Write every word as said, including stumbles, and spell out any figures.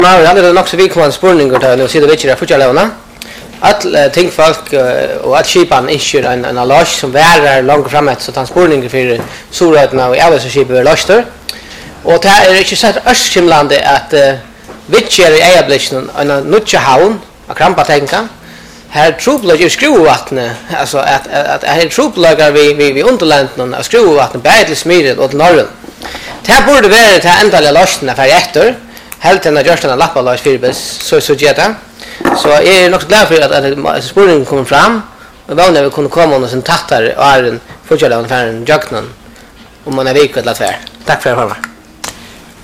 Nej, det är också vikman spurningar till nu sitter vi där för lämna. Att tänk folk och att skipan issue en en allage som värar långt framåt så transportningen för surötna och alla så skipar är löster. Och det är inte så att östkimlande att vitcher i Eablation en nutcha haun a krampa tänka. Här trubblar ju skruvvattnet alltså att att här trubblar vi vi vi underlandet och skruvvattnet bättre smidigt åt norrön. Det borde vara det ända lösterna för efter. Helt en just en lappa lås firbes så så jeta. Så jag är nog glad för att att spåringen kommer fram. Och då när vi kunde komma och sen tattar är en fortsätta för en jakten om man är vikad att vara. Tack för det.